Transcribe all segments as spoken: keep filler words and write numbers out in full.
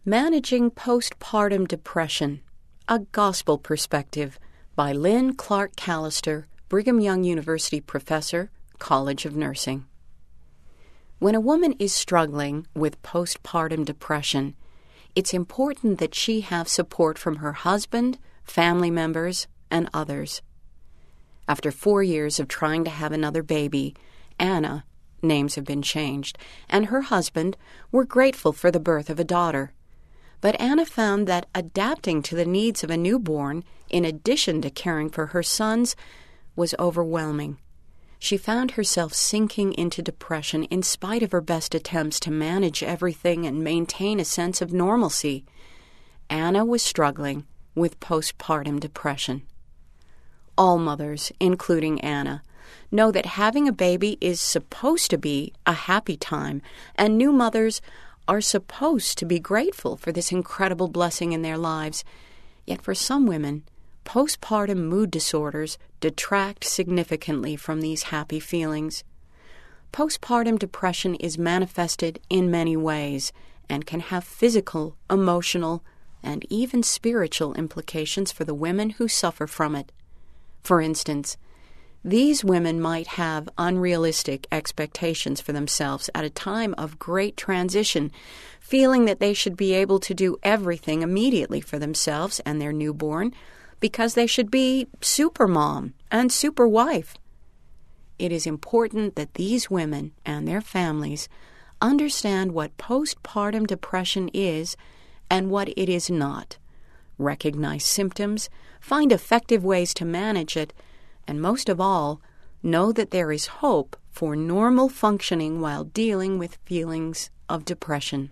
Managing Postpartum Depression, A Gospel Perspective by Lynn Clark Callister, Brigham Young University professor, College of Nursing. When a woman is struggling with postpartum depression, it's important that she have support from her husband, family members, and others. After four years of trying to have another baby, Anna, names have been changed, and her husband were grateful for the birth of a daughter. But Anna found that adapting to the needs of a newborn, in addition to caring for her sons, was overwhelming. She found herself sinking into depression in spite of her best attempts to manage everything and maintain a sense of normalcy. Anna was struggling with postpartum depression. All mothers, including Anna, know that having a baby is supposed to be a happy time, and new mothers are supposed to be grateful for this incredible blessing in their lives. Yet for some women, postpartum mood disorders detract significantly from these happy feelings. Postpartum depression is manifested in many ways and can have physical, emotional, and even spiritual implications for the women who suffer from it. For instance, these women might have unrealistic expectations for themselves at a time of great transition, feeling that they should be able to do everything immediately for themselves and their newborn because they should be supermom and superwife. It is important that these women and their families understand what postpartum depression is and what it is not, recognize symptoms, find effective ways to manage it, and most of all, know that there is hope for normal functioning while dealing with feelings of depression.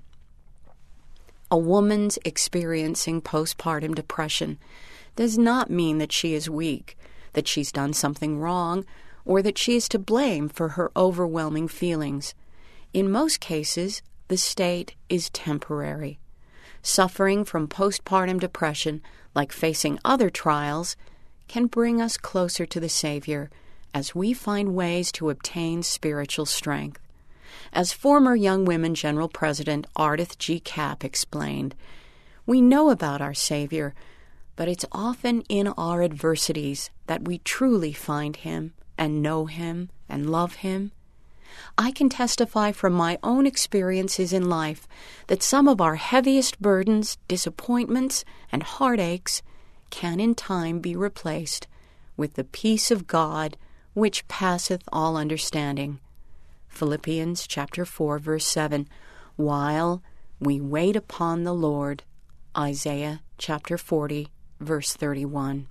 A woman's experiencing postpartum depression does not mean that she is weak, that she's done something wrong, or that she is to blame for her overwhelming feelings. In most cases, the state is temporary. Suffering from postpartum depression, like facing other trials, can bring us closer to the Savior as we find ways to obtain spiritual strength. As former Young Women General President Ardith G. Kapp explained, we know about our Savior, but it's often in our adversities that we truly find Him and know Him and love Him. I can testify from my own experiences in life that some of our heaviest burdens, disappointments, and heartaches can in time be replaced with the peace of God which passeth all understanding. Philippians chapter four, verse seven, while we wait upon the Lord. Isaiah chapter forty, verse thirty-one.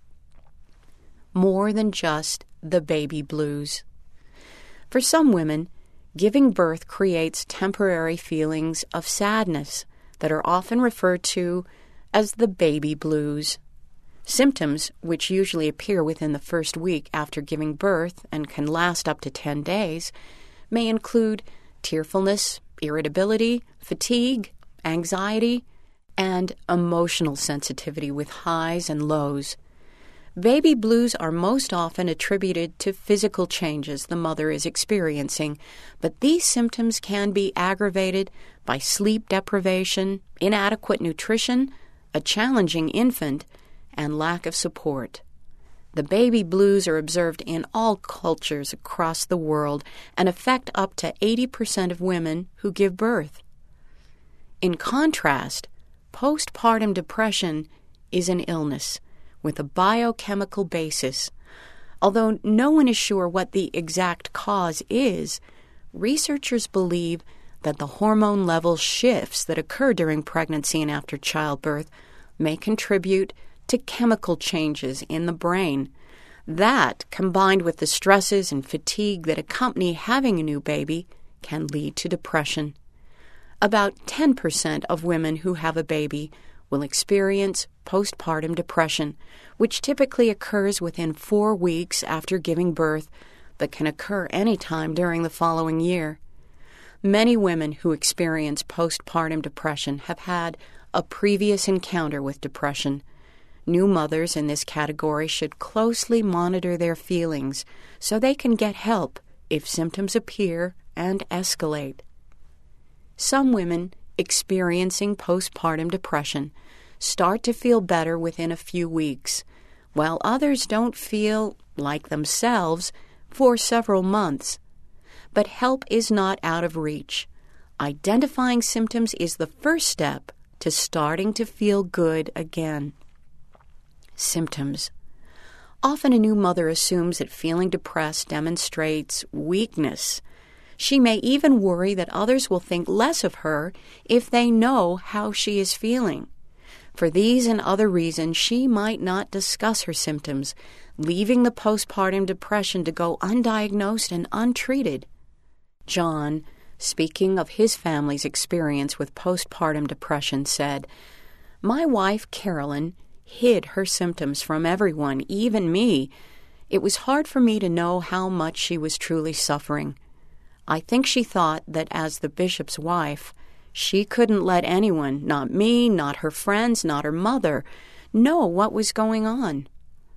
More than just the baby blues. For some women, giving birth creates temporary feelings of sadness that are often referred to as the baby blues. Symptoms, which usually appear within the first week after giving birth and can last up to ten days, may include tearfulness, irritability, fatigue, anxiety, and emotional sensitivity with highs and lows. Baby blues are most often attributed to physical changes the mother is experiencing, but these symptoms can be aggravated by sleep deprivation, inadequate nutrition, a challenging infant, and lack of support. The baby blues are observed in all cultures across the world and affect up to eighty percent of women who give birth. In contrast, postpartum depression is an illness with a biochemical basis. Although no one is sure what the exact cause is, researchers believe that the hormone level shifts that occur during pregnancy and after childbirth may contribute to chemical changes in the brain. That, combined with the stresses and fatigue that accompany having a new baby, can lead to depression. About ten percent of women who have a baby will experience postpartum depression, which typically occurs within four weeks after giving birth, but can occur any time during the following year. Many women who experience postpartum depression have had a previous encounter with depression. New mothers in this category should closely monitor their feelings so they can get help if symptoms appear and escalate. Some women experiencing postpartum depression start to feel better within a few weeks, while others don't feel like themselves for several months. But help is not out of reach. Identifying symptoms is the first step to starting to feel good again. Symptoms. Often a new mother assumes that feeling depressed demonstrates weakness. She may even worry that others will think less of her if they know how she is feeling. For these and other reasons, she might not discuss her symptoms, leaving the postpartum depression to go undiagnosed and untreated. John, speaking of his family's experience with postpartum depression, said, "My wife, Carolyn, hid her symptoms from everyone, even me. It was hard for me to know how much she was truly suffering. I think she thought that as the bishop's wife, she couldn't let anyone, not me, not her friends, not her mother, know what was going on."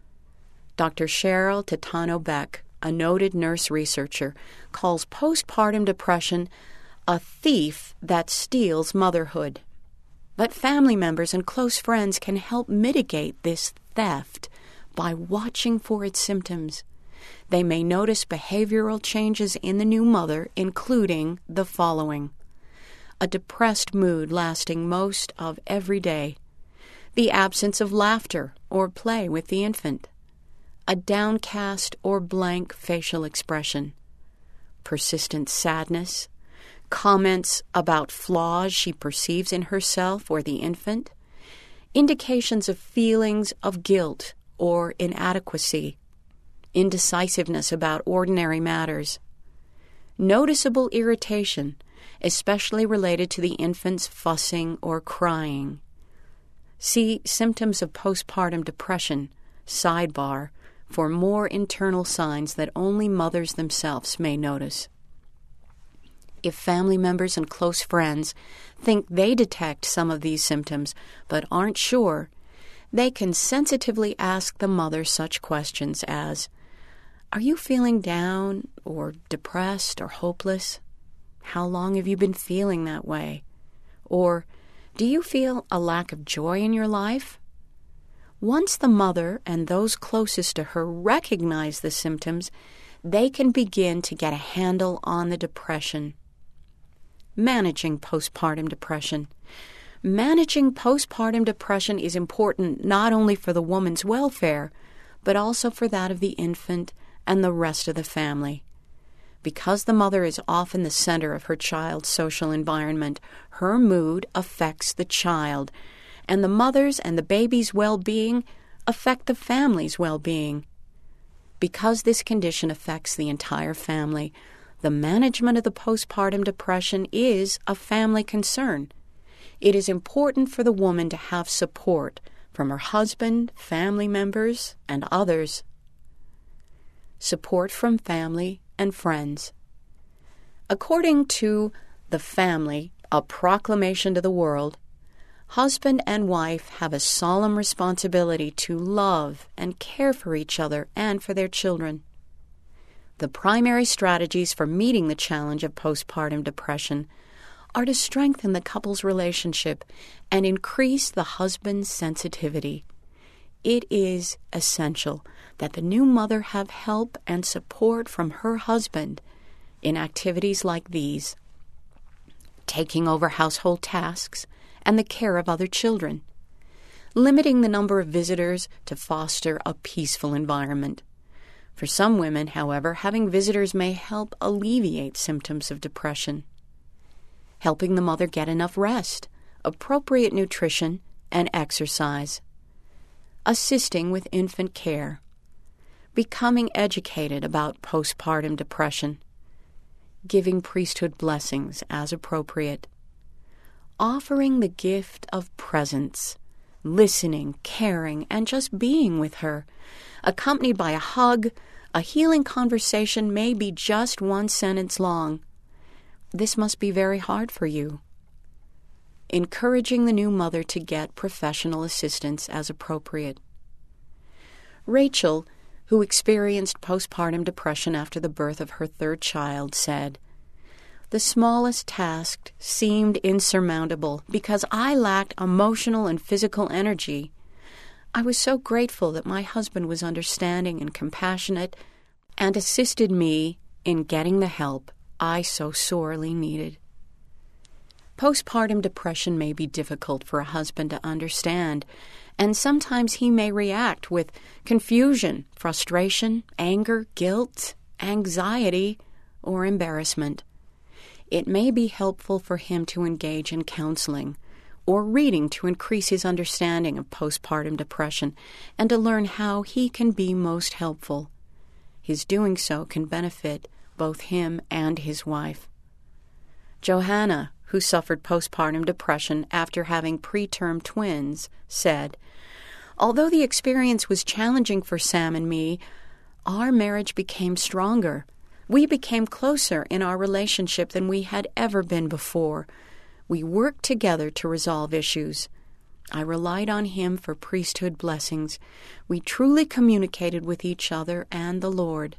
Doctor Cheryl Titano-Beck, a noted nurse researcher, calls postpartum depression a thief that steals motherhood. But family members and close friends can help mitigate this theft by watching for its symptoms. They may notice behavioral changes in the new mother, including the following: a depressed mood lasting most of every day, the absence of laughter or play with the infant, a downcast or blank facial expression, persistent sadness, comments about flaws she perceives in herself or the infant, indications of feelings of guilt or inadequacy, indecisiveness about ordinary matters, noticeable irritation, especially related to the infant's fussing or crying. See Symptoms of Postpartum Depression, sidebar, for more internal signs that only mothers themselves may notice. If family members and close friends think they detect some of these symptoms but aren't sure, they can sensitively ask the mother such questions as, "Are you feeling down or depressed or hopeless? How long have you been feeling that way?" Or, "Do you feel a lack of joy in your life?" Once the mother and those closest to her recognize the symptoms, they can begin to get a handle on the depression. Managing postpartum depression. Managing postpartum depression is important not only for the woman's welfare, but also for that of the infant and the rest of the family. Because the mother is often the center of her child's social environment, her mood affects the child, and the mother's and the baby's well-being affect the family's well-being. Because this condition affects the entire family, the management of the postpartum depression is a family concern. It is important for the woman to have support from her husband, family members, and others. Support from family and friends. According to The Family, a Proclamation to the World, husband and wife have a solemn responsibility to love and care for each other and for their children. The primary strategies for meeting the challenge of postpartum depression are to strengthen the couple's relationship and increase the husband's sensitivity. It is essential that the new mother have help and support from her husband in activities like these: taking over household tasks and the care of other children, limiting the number of visitors to foster a peaceful environment. For some women, however, having visitors may help alleviate symptoms of depression. Helping the mother get enough rest, appropriate nutrition, and exercise. Assisting with infant care. Becoming educated about postpartum depression. Giving priesthood blessings as appropriate. Offering the gift of presence, listening, caring, and just being with her, accompanied by a hug. A healing conversation may be just one sentence long. This must be very hard for you. Encouraging the new mother to get professional assistance as appropriate. Rachel, who experienced postpartum depression after the birth of her third child, said, The smallest task seemed insurmountable because I lacked emotional and physical energy. I was so grateful that my husband was understanding and compassionate and assisted me in getting the help I so sorely needed. Postpartum depression may be difficult for a husband to understand, and sometimes he may react with confusion, frustration, anger, guilt, anxiety, or embarrassment. It may be helpful for him to engage in counseling or reading to increase his understanding of postpartum depression and to learn how he can be most helpful. His doing so can benefit both him and his wife. Johanna, who suffered postpartum depression after having preterm twins, said, "Although the experience was challenging for Sam and me, our marriage became stronger. We became closer in our relationship than we had ever been before. We worked together to resolve issues. I relied on him for priesthood blessings. We truly communicated with each other and the Lord."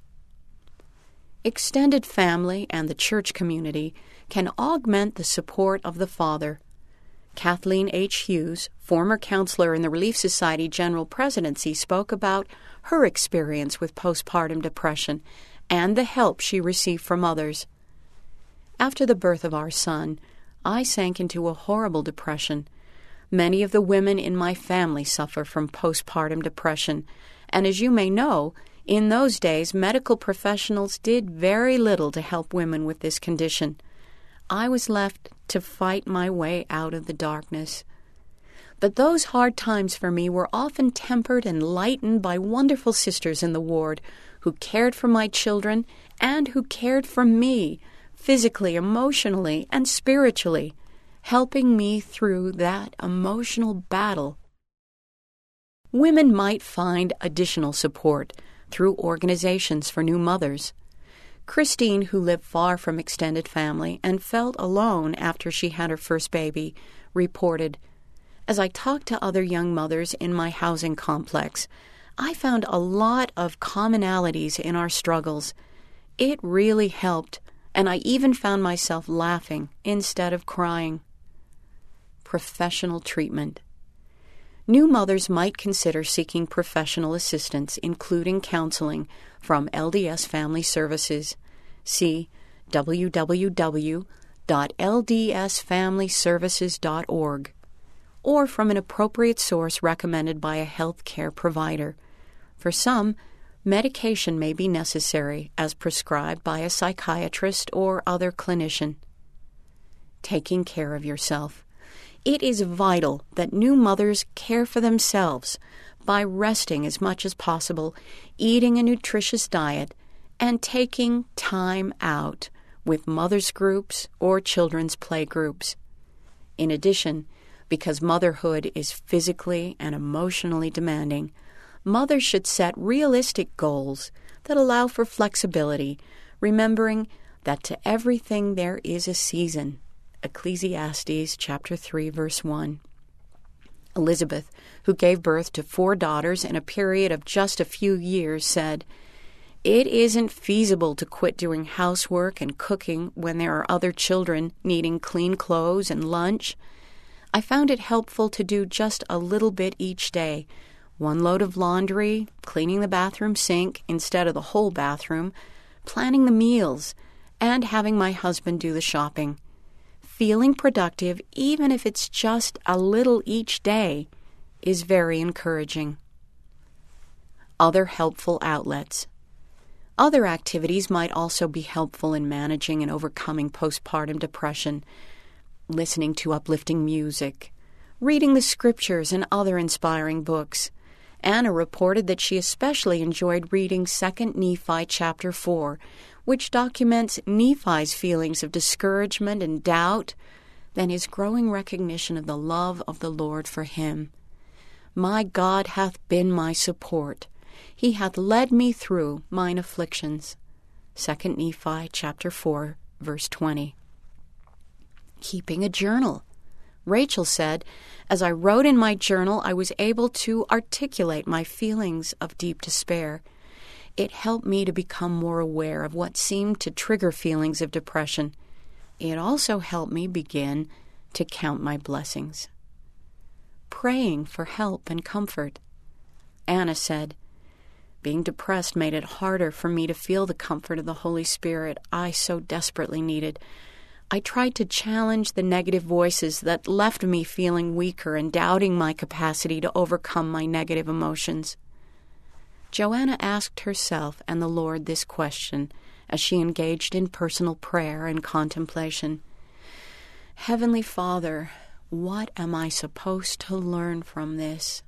Extended family and the church community can augment the support of the father. Kathleen H. Hughes, former counselor in the Relief Society General Presidency, spoke about her experience with postpartum depression and the help she received from others. After the birth of our son, I sank into a horrible depression. Many of the women in my family suffer from postpartum depression, and as you may know, in those days medical professionals did very little to help women with this condition. I was left to fight my way out of the darkness. But those hard times for me were often tempered and lightened by wonderful sisters in the ward who cared for my children and who cared for me physically, emotionally, and spiritually, helping me through that emotional battle. Women might find additional support through organizations for new mothers. Christine, who lived far from extended family and felt alone after she had her first baby, reported, "As I talked to other young mothers in my housing complex, I found a lot of commonalities in our struggles. It really helped, and I even found myself laughing instead of crying." Professional treatment. New mothers might consider seeking professional assistance, including counseling, from L D S Family Services. See w w w dot l d s family services dot org, or from an appropriate source recommended by a health care provider. For some, medication may be necessary as prescribed by a psychiatrist or other clinician. Taking care of yourself. It is vital that new mothers care for themselves by resting as much as possible, eating a nutritious diet, and taking time out with mothers' groups or children's play groups. In addition, because motherhood is physically and emotionally demanding, mothers should set realistic goals that allow for flexibility, remembering that to everything there is a season. Ecclesiastes chapter three, verse one. Elizabeth, who gave birth to four daughters in a period of just a few years, said, "It isn't feasible to quit doing housework and cooking when there are other children needing clean clothes and lunch. I found it helpful to do just a little bit each day, one load of laundry, cleaning the bathroom sink instead of the whole bathroom, planning the meals, and having my husband do the shopping. Feeling productive, even if it's just a little each day, is very encouraging." Other helpful outlets. Other activities might also be helpful in managing and overcoming postpartum depression. Listening to uplifting music, reading the scriptures and other inspiring books. Anna reported that she especially enjoyed reading Second Nephi chapter four, which documents Nephi's feelings of discouragement and doubt, then his growing recognition of the love of the Lord for him. "My God hath been my support. He hath led me through mine afflictions." Second Nephi chapter four, verse twenty. Keeping a journal. Rachel said, "As I wrote in my journal, I was able to articulate my feelings of deep despair. It helped me to become more aware of what seemed to trigger feelings of depression. it also helped me begin to count my blessings. Praying for help and comfort. Anna said, being depressed made it harder for me to feel the comfort of the Holy Spirit I so desperately needed. I tried to challenge the negative voices that left me feeling weaker and doubting my capacity to overcome my negative emotions. Joanna asked herself and the Lord this question as she engaged in personal prayer and contemplation. Heavenly Father, what am I supposed to learn from this?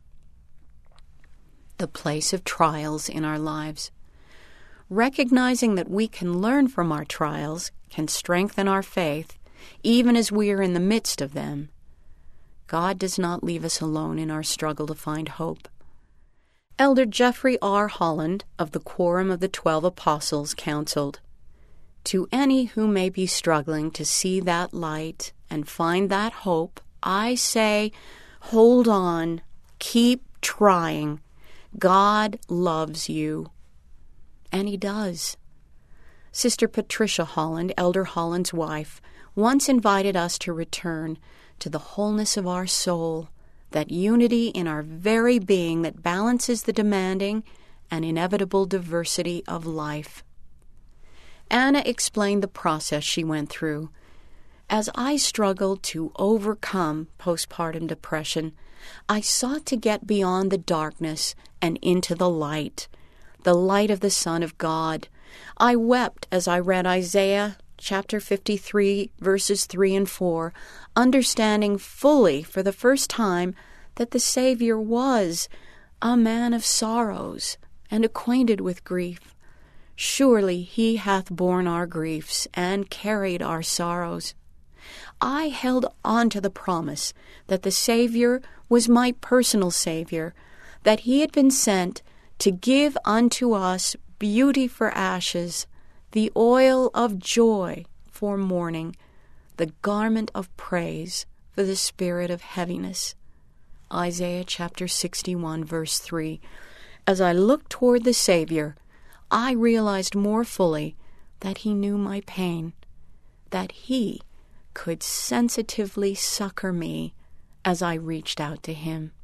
The place of trials in our lives. Recognizing that we can learn from our trials can strengthen our faith, even as we are in the midst of them. God does not leave us alone in our struggle to find hope. Elder Jeffrey R. Holland of the Quorum of the Twelve Apostles counseled, "To any who may be struggling to see that light and find that hope, I say, hold on, keep trying. God loves you." And He does. Sister Patricia Holland, Elder Holland's wife, once invited us to return to the wholeness of our soul, that unity in our very being that balances the demanding and inevitable diversity of life. Anna explained the process she went through. As I struggled to overcome postpartum depression, I sought to get beyond the darkness and into the light, the light of the Son of God. I wept as I read Isaiah chapter fifty-three, verses three and four, understanding fully for the first time that the Savior was a man of sorrows and acquainted with grief. Surely He hath borne our griefs and carried our sorrows. I held on to the promise that the Savior was my personal Savior, that He had been sent to give unto us beauty for ashes, the oil of joy for mourning, the garment of praise for the spirit of heaviness. Isaiah chapter sixty-one, verse three. As I looked toward the Savior, I realized more fully that He knew my pain, that He could sensitively succor me as I reached out to Him.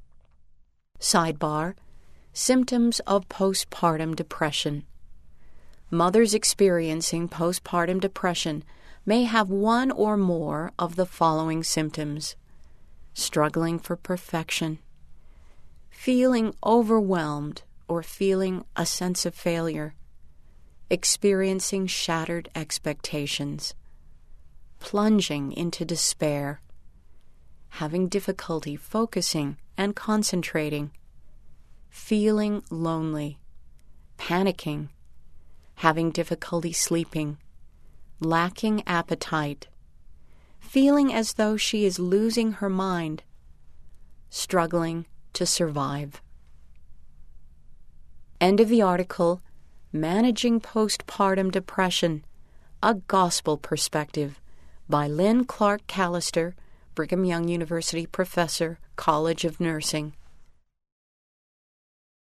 Sidebar: Symptoms of postpartum depression. Mothers experiencing postpartum depression may have one or more of the following symptoms: struggling for perfection, feeling overwhelmed or feeling a sense of failure, experiencing shattered expectations, plunging into despair, having difficulty focusing and concentrating, feeling lonely, panicking, having difficulty sleeping, lacking appetite, feeling as though she is losing her mind, struggling to survive. End of the article, Managing Postpartum Depression, A Gospel Perspective, by Lynn Clark Callister, Brigham Young University professor, College of Nursing.